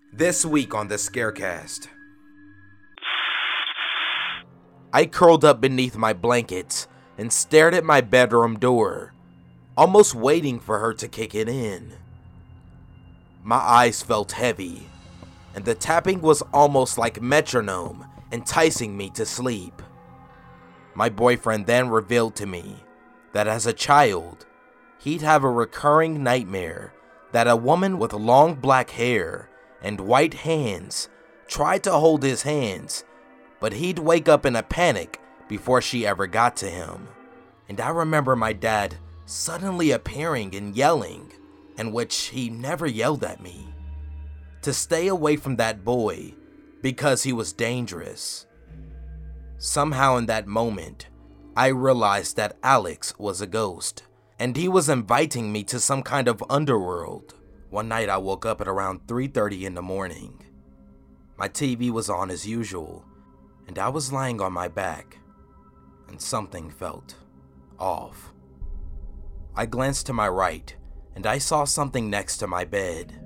This week on the Scarecast. I curled up beneath my blankets and stared at my bedroom door, almost waiting for her to kick it in. My eyes felt heavy, and the tapping was almost like metronome, enticing me to sleep. My boyfriend then revealed to me that as a child, he'd have a recurring nightmare that a woman with long black hair and white hands tried to hold his hands, but he'd wake up in a panic before she ever got to him. And I remember my dad suddenly appearing and yelling, in which he never yelled at me, to stay away from that boy because he was dangerous. Somehow in that moment, I realized that Alex was a ghost, and he was inviting me to some kind of underworld. One night I woke up at around 3:30 in the morning. My TV was on as usual, and I was lying on my back, and something felt off. I glanced to my right, and I saw something next to my bed.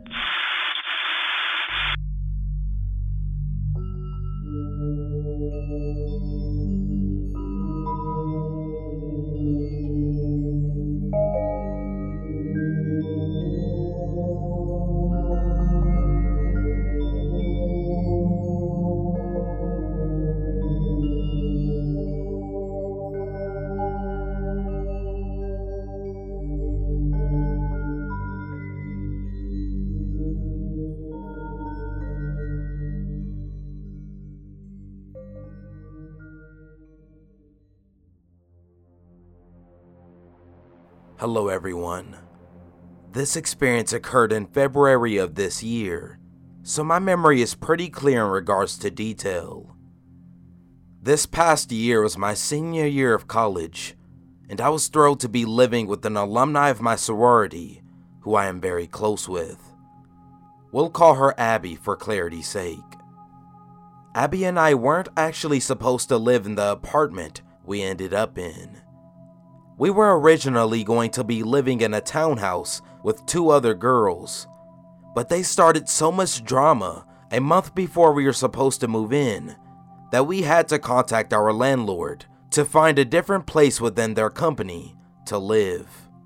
Hello everyone. This experience occurred in February of this year, so my memory is pretty clear in regards to detail. This past year was my senior year of college, and I was thrilled to be living with an alumni of my sorority, who I am very close with. We'll call her Abby for clarity's sake. Abby and I weren't actually supposed to live in the apartment we ended up in. We were originally going to be living in a townhouse with two other girls, but they started so much drama a month before we were supposed to move in that we had to contact our landlord to find a different place within their company to live.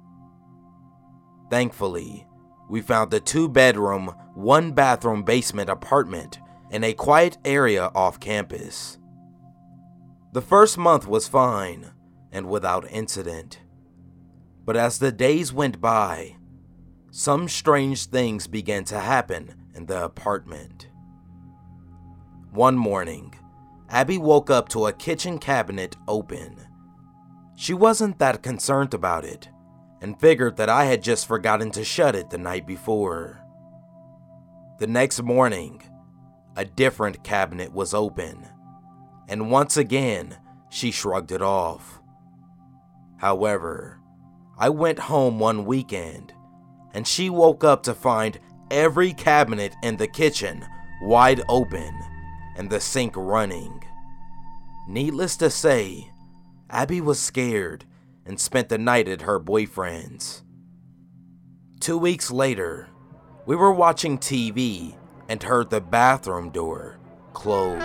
Thankfully, we found a 2-bedroom, 1-bathroom basement apartment in a quiet area off campus. The first month was fine and without incident. But as the days went by, some strange things began to happen in the apartment. One morning, Abby woke up to a kitchen cabinet open. She wasn't that concerned about it and figured that I had just forgotten to shut it the night before. The next morning, a different cabinet was open, and once again, she shrugged it off. However, I went home one weekend, and she woke up to find every cabinet in the kitchen wide open and the sink running. Needless to say, Abby was scared and spent the night at her boyfriend's. 2 weeks later, we were watching TV and heard the bathroom door close.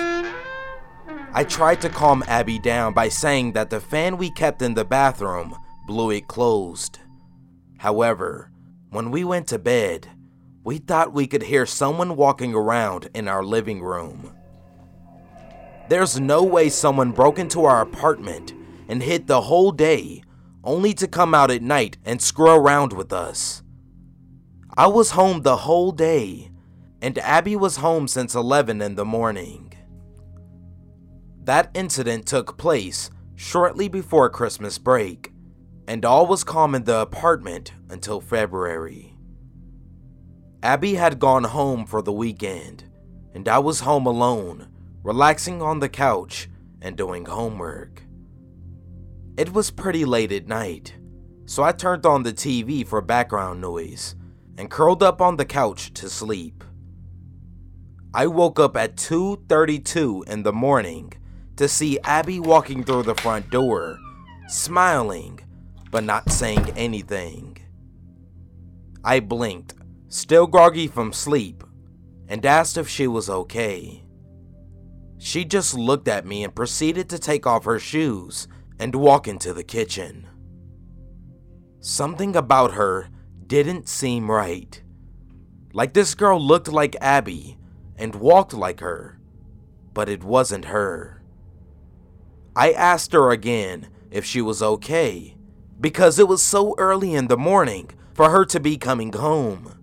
I tried to calm Abby down by saying that the fan we kept in the bathroom blew it closed. However, when we went to bed, we thought we could hear someone walking around in our living room. There's no way someone broke into our apartment and hid the whole day, only to come out at night and screw around with us. I was home the whole day, and Abby was home since 11 in the morning. That incident took place shortly before Christmas break, and all was calm in the apartment until February. Abby had gone home for the weekend, and I was home alone, relaxing on the couch and doing homework. It was pretty late at night, so I turned on the TV for background noise and curled up on the couch to sleep. I woke up at 2:32 in the morning to see Abby walking through the front door, smiling but not saying anything. I blinked, still groggy from sleep, and asked if she was okay. She just looked at me and proceeded to take off her shoes and walk into the kitchen. Something about her didn't seem right. Like this girl looked like Abby and walked like her, but it wasn't her. I asked her again if she was okay, because it was so early in the morning for her to be coming home.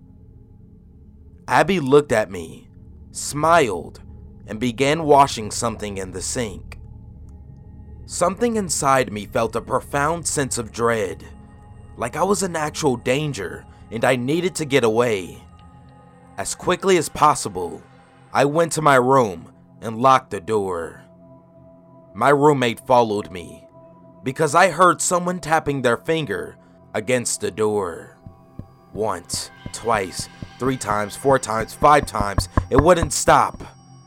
Abby looked at me, smiled, and began washing something in the sink. Something inside me felt a profound sense of dread, like I was in actual danger and I needed to get away. As quickly as possible, I went to my room and locked the door. My roommate followed me because I heard someone tapping their finger against the door. Once, twice, 3 times, 4 times, 5 times, it wouldn't stop.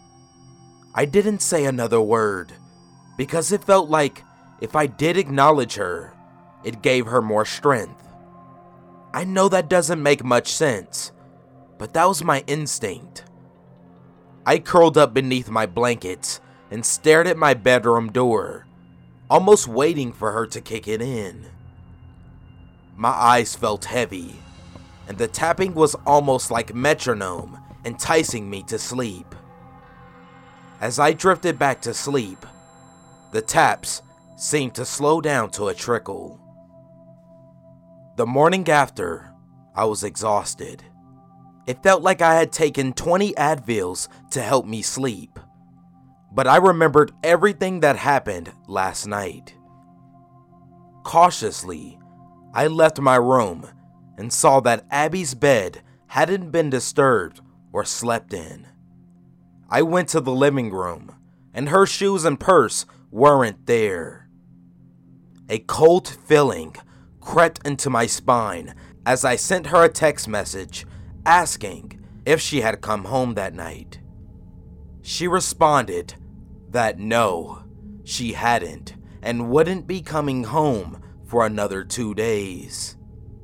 I didn't say another word because it felt like if I did acknowledge her, it gave her more strength. I know that doesn't make much sense, but that was my instinct. I curled up beneath my blankets and stared at my bedroom door, almost waiting for her to kick it in. My eyes felt heavy, and the tapping was almost like metronome, enticing me to sleep. As I drifted back to sleep, the taps seemed to slow down to a trickle. The morning after, I was exhausted. It felt like I had taken 20 Advils to help me sleep. But I remembered everything that happened last night. Cautiously, I left my room and saw that Abby's bed hadn't been disturbed or slept in. I went to the living room, and her shoes and purse weren't there. A cold feeling crept into my spine as I sent her a text message asking if she had come home that night. She responded that no, she hadn't and wouldn't be coming home for another 2 days.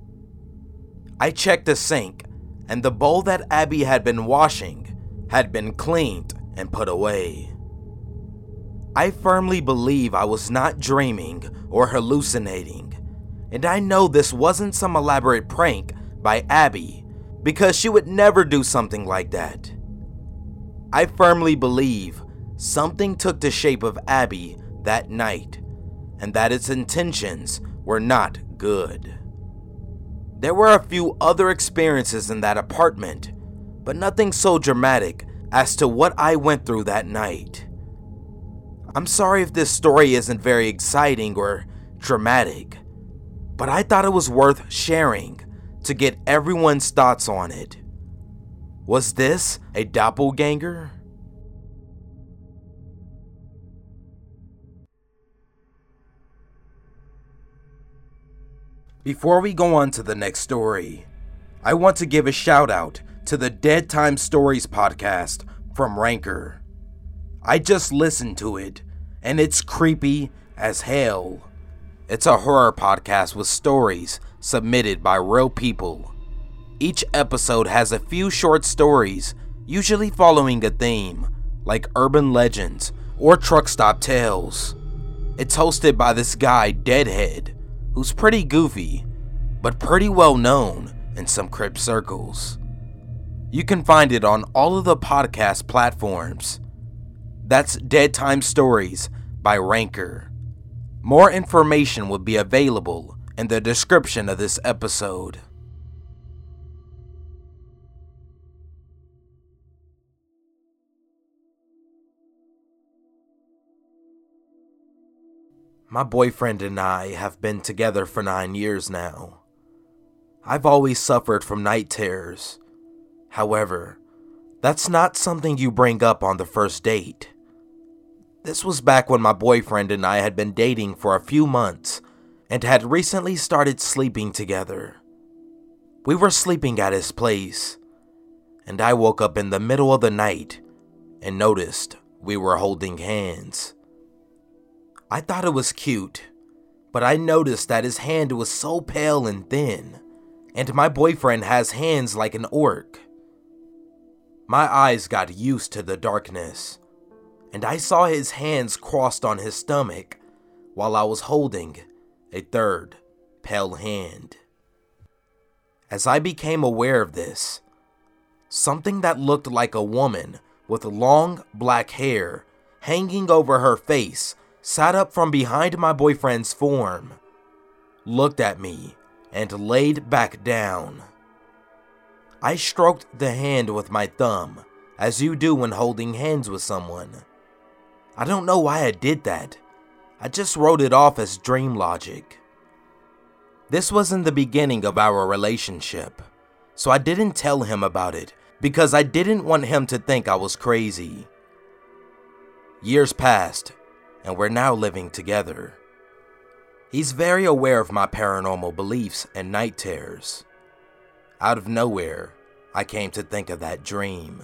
I checked the sink, and the bowl that Abby had been washing had been cleaned and put away. I firmly believe I was not dreaming or hallucinating, and I know this wasn't some elaborate prank by Abby, because she would never do something like that. I firmly believe something took the shape of Abby that night, and that its intentions were not good. There were a few other experiences in that apartment, but nothing so dramatic as to what I went through that night. I'm sorry if this story isn't very exciting or dramatic, but I thought it was worth sharing to get everyone's thoughts on it. Was this a doppelganger? Before we go on to the next story, I want to give a shout out to the Dead Time Stories podcast from Ranker. I just listened to it, and it's creepy as hell. It's a horror podcast with stories submitted by real people. Each episode has a few short stories, usually following a theme, like urban legends or truck stop tales. It's hosted by this guy, Deadhead, who's pretty goofy, but pretty well known in some crypt circles. You can find it on all of the podcast platforms. That's Dead Time Stories by Ranker. More information will be available in the description of this episode. My boyfriend and I have been together for 9 years now. I've always suffered from night terrors. However, that's not something you bring up on the first date. This was back when my boyfriend and I had been dating for a few months and had recently started sleeping together. We were sleeping at his place, and I woke up in the middle of the night and noticed we were holding hands. I thought it was cute, but I noticed that his hand was so pale and thin, and my boyfriend has hands like an orc. My eyes got used to the darkness, and I saw his hands crossed on his stomach while I was holding a third pale hand. As I became aware of this, something that looked like a woman with long black hair hanging over her face sat up from behind my boyfriend's form, looked at me, and laid back down. I stroked the hand with my thumb, as you do when holding hands with someone. I don't know why I did that. I just wrote it off as dream logic. This wasn't the beginning of our relationship, so I didn't tell him about it because I didn't want him to think I was crazy. Years passed, and we're now living together. He's very aware of my paranormal beliefs and night terrors. Out of nowhere, I came to think of that dream.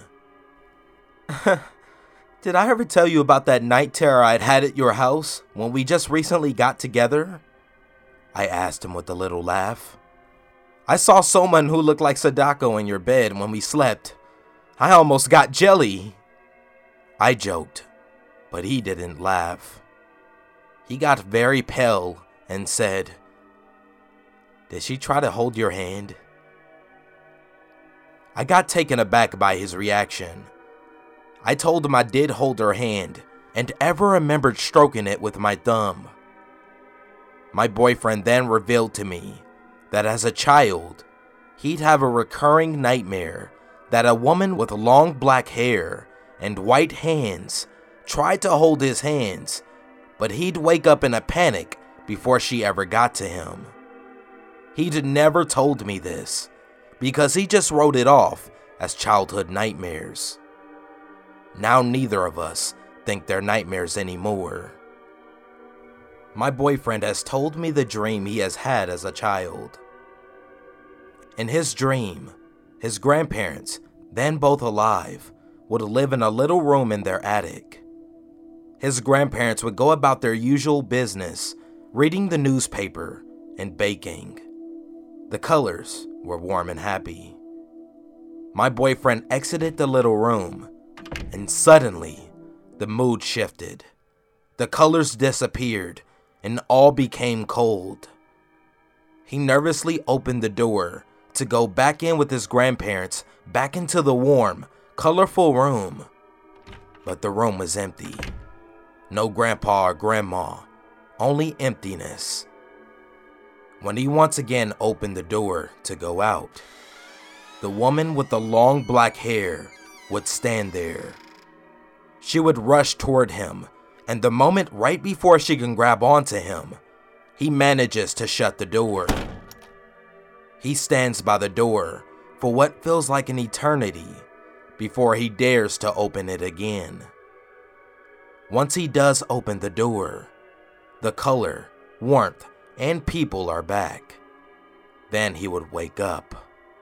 Did I ever tell you about that night terror I'd had at your house when we just recently got together? I asked him with a little laugh. I saw someone who looked like Sadako in your bed when we slept. I almost got jelly. I joked, but he didn't laugh. He got very pale and said, "Did she try to hold your hand?" I got taken aback by his reaction. I told him I did hold her hand and ever remembered stroking it with my thumb. My boyfriend then revealed to me that as a child, he'd have a recurring nightmare that a woman with long black hair and white hands tried to hold his hands, but he'd wake up in a panic before she ever got to him. He'd never told me this because he just wrote it off as childhood nightmares. Now neither of us think they're nightmares anymore. My boyfriend has told me the dream he has had as a child. In his dream, his grandparents, then both alive, would live in a little room in their attic. His grandparents would go about their usual business, reading the newspaper and baking. The colors were warm and happy. My boyfriend exited the little room, and suddenly, the mood shifted. The colors disappeared, and all became cold. He nervously opened the door to go back in with his grandparents, back into the warm, colorful room. But the room was empty. No grandpa or grandma, only emptiness. When he once again opened the door to go out, the woman with the long black hair would stand there. She would rush toward him, and the moment right before she can grab onto him, he manages to shut the door. He stands by the door for what feels like an eternity before he dares to open it again. Once he does open the door, the color, warmth, and people are back. Then he would wake up.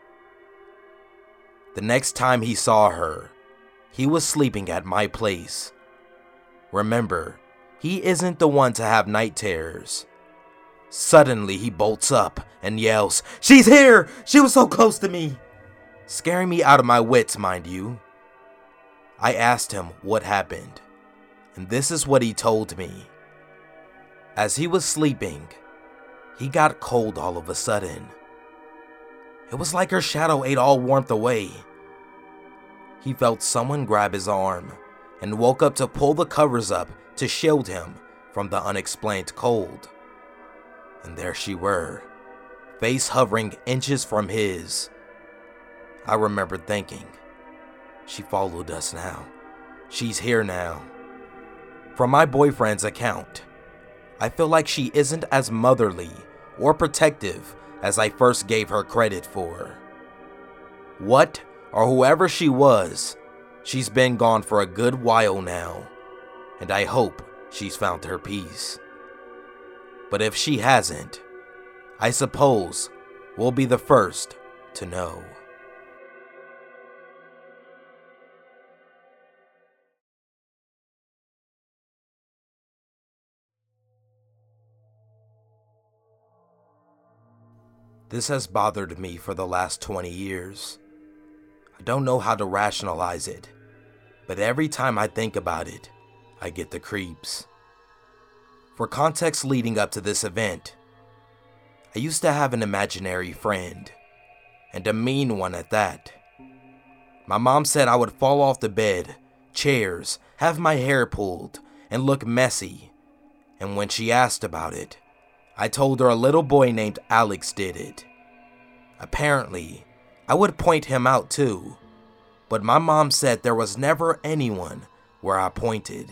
The next time he saw her, he was sleeping at my place. Remember, he isn't the one to have night terrors. Suddenly he bolts up and yells, "She's here! She was so close to me!" Scaring me out of my wits, mind you. I asked him what happened, and this is what he told me. As he was sleeping, he got cold all of a sudden. It was like her shadow ate all warmth away. He felt someone grab his arm and woke up to pull the covers up to shield him from the unexplained cold. And there she were, face hovering inches from his. I remember thinking, she followed us now. She's here now. From my boyfriend's account, I feel like she isn't as motherly or protective as I first gave her credit for. What or whoever she was, she's been gone for a good while now, and I hope she's found her peace. But if she hasn't, I suppose we'll be the first to know. This has bothered me for the last 20 years. I don't know how to rationalize it, but every time I think about it, I get the creeps. For context leading up to this event, I used to have an imaginary friend, and a mean one at that. My mom said I would fall off the bed, chairs, have my hair pulled, and look messy. And when she asked about it, I told her a little boy named Alex did it. Apparently, I would point him out too, but my mom said there was never anyone where I pointed.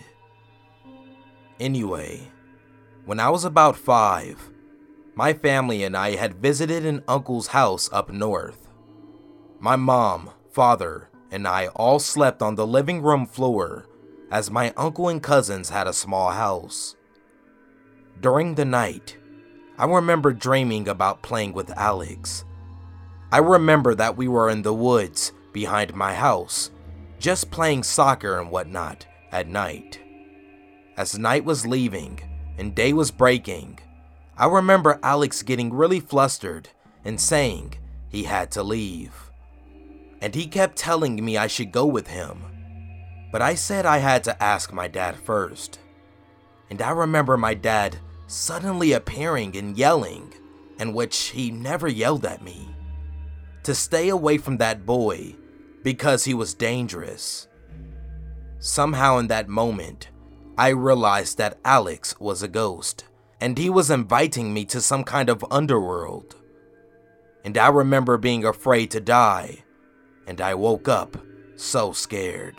Anyway, when I was about 5, my family and I had visited an uncle's house up north. My mom, father, and I all slept on the living room floor as my uncle and cousins had a small house. During the night, I remember dreaming about playing with Alex. I remember that we were in the woods behind my house, just playing soccer and whatnot at night. As night was leaving and day was breaking, I remember Alex getting really flustered and saying he had to leave. And he kept telling me I should go with him, but I said I had to ask my dad first. And I remember my dad suddenly appearing and yelling, in which he never yelled at me, to stay away from that boy because he was dangerous. Somehow in that moment, I realized that Alex was a ghost, and he was inviting me to some kind of underworld. And I remember being afraid to die, and I woke up so scared.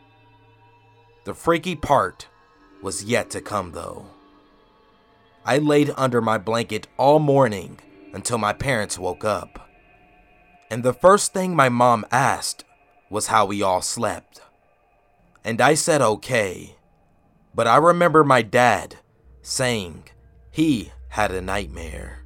The freaky part was yet to come though. I laid under my blanket all morning until my parents woke up. And the first thing my mom asked was how we all slept. And I said okay, but I remember my dad saying he had a nightmare.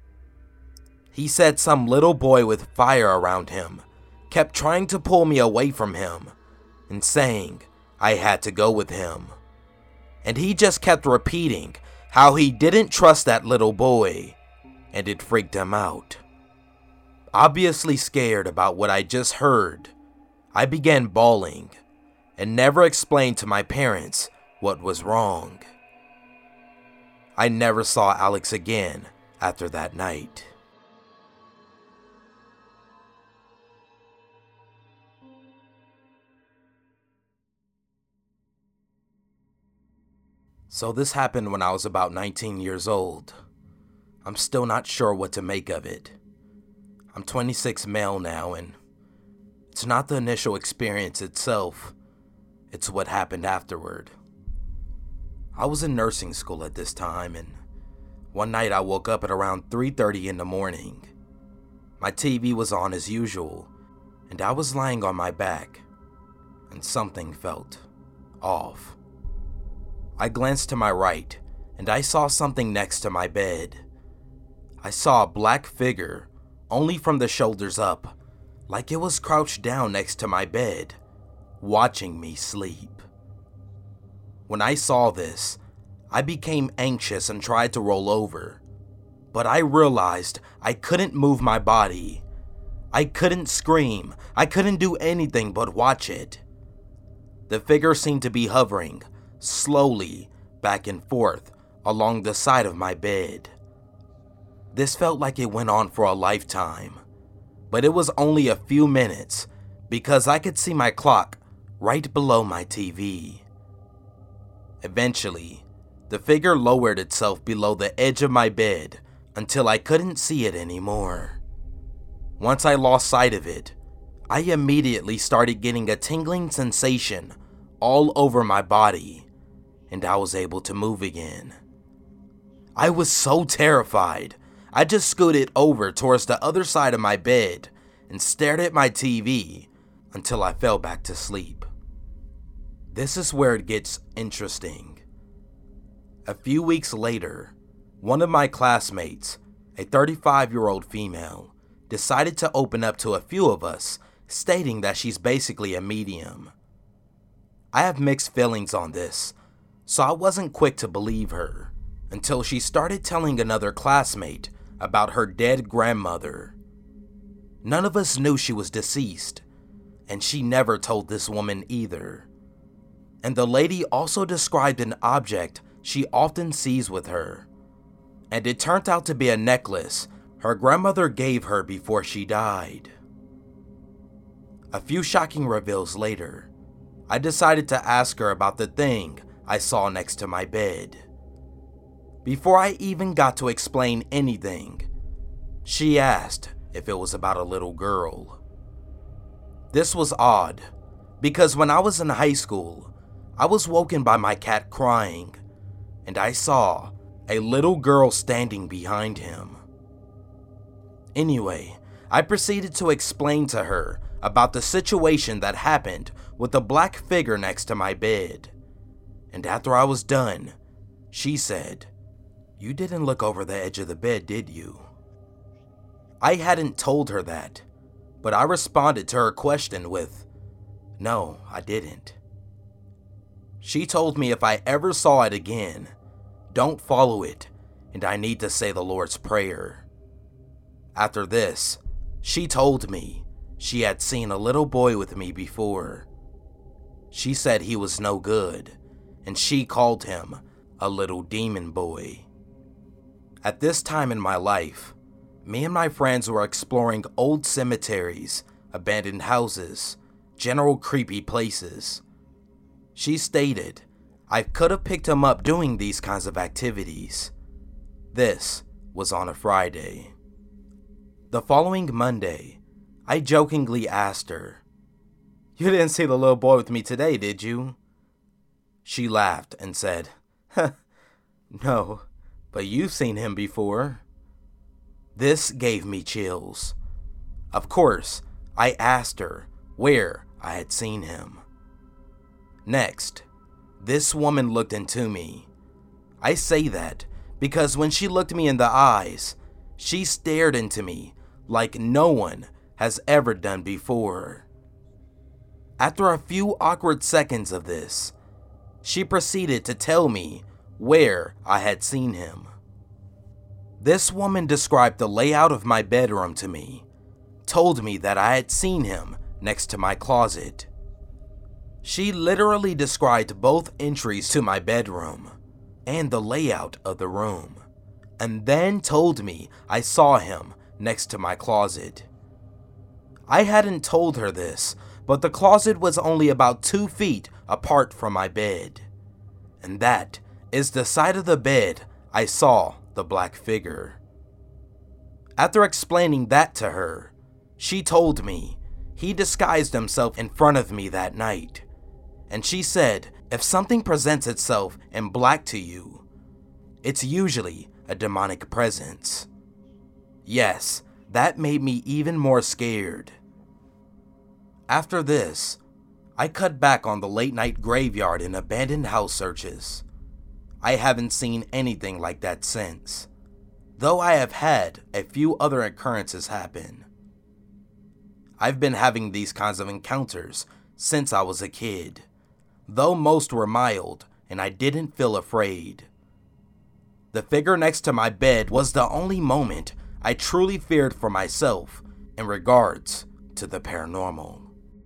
He said some little boy with fire around him kept trying to pull me away from him and saying I had to go with him. And he just kept repeating how he didn't trust that little boy, and it freaked him out. Obviously scared about what I just heard, I began bawling and never explained to my parents what was wrong. I never saw Alex again after that night. So this happened when I was about 19 years old. I'm still not sure what to make of it. I'm 26 male now, and it's not the initial experience itself, it's what happened afterward. I was in nursing school at this time, and one night I woke up at around 3:30 in the morning. My TV was on as usual, and I was lying on my back, and something felt off. I glanced to my right, and I saw something next to my bed. I saw a black figure, only from the shoulders up, like it was crouched down next to my bed, watching me sleep. When I saw this, I became anxious and tried to roll over, but I realized I couldn't move my body. I couldn't scream, I couldn't do anything but watch it. The figure seemed to be hovering slowly back and forth along the side of my bed. This felt like it went on for a lifetime, but it was only a few minutes because I could see my clock right below my TV. Eventually, the figure lowered itself below the edge of my bed until I couldn't see it anymore. Once I lost sight of it, I immediately started getting a tingling sensation all over my body, and I was able to move again. I was so terrified, I just scooted over towards the other side of my bed and stared at my TV until I fell back to sleep. This is where it gets interesting. A few weeks later, one of my classmates, a 35-year-old female, decided to open up to a few of us, stating that she's basically a medium. I have mixed feelings on this, so I wasn't quick to believe her until she started telling another classmate about her dead grandmother. None of us knew she was deceased, and she never told this woman either. And the lady also described an object she often sees with her, and it turned out to be a necklace her grandmother gave her before she died. A few shocking reveals later, I decided to ask her about the thing I saw next to my bed. Before I even got to explain anything, she asked if it was about a little girl. This was odd, because when I was in high school, I was woken by my cat crying, and I saw a little girl standing behind him. Anyway, I proceeded to explain to her about the situation that happened with the black figure next to my bed. And after I was done, she said, "You didn't look over the edge of the bed, did you?" I hadn't told her that, but I responded to her question with, "No, I didn't." She told me if I ever saw it again, don't follow it, and I need to say the Lord's Prayer. After this, she told me she had seen a little boy with me before. She said he was no good, and she called him a little demon boy. At this time in my life, me and my friends were exploring old cemeteries, abandoned houses, general creepy places. She stated I could have picked him up doing these kinds of activities. This was on a Friday. The following Monday, I jokingly asked her, "You didn't see the little boy with me today, did you?" She laughed and said, "No, but you've seen him before." This gave me chills. Of course, I asked her where I had seen him. Next, this woman looked into me. I say that because when she looked me in the eyes, she stared into me like no one has ever done before. After a few awkward seconds of this, she proceeded to tell me where I had seen him. This woman described the layout of my bedroom to me, told me that I had seen him next to my closet. She literally described both entries to my bedroom and the layout of the room, and then told me I saw him next to my closet. I hadn't told her this, but the closet was only about 2 feet apart from my bed, and that is the side of the bed I saw the black figure. After explaining that to her, she told me he disguised himself in front of me that night, and she said if something presents itself in black to you, it's usually a demonic presence. Yes, that made me even more scared. After this, I cut back on the late-night graveyard and abandoned house searches. I haven't seen anything like that since, though I have had a few other occurrences happen. I've been having these kinds of encounters since I was a kid, though most were mild and I didn't feel afraid. The figure next to my bed was the only moment I truly feared for myself in regards to the paranormal.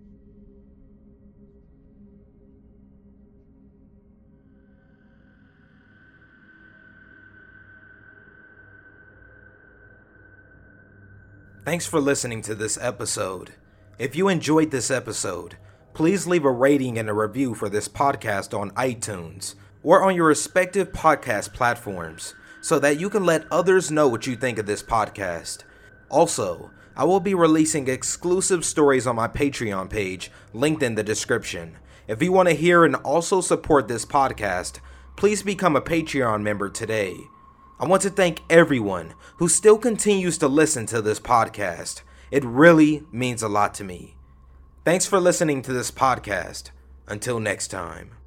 Thanks for listening to this episode. If you enjoyed this episode, please leave a rating and a review for this podcast on iTunes or on your respective podcast platforms so that you can let others know what you think of this podcast. Also, I will be releasing exclusive stories on my Patreon page, linked in the description. If you want to hear and also support this podcast, please become a Patreon member today. I want to thank everyone who still continues to listen to this podcast. It really means a lot to me. Thanks for listening to this podcast. Until next time.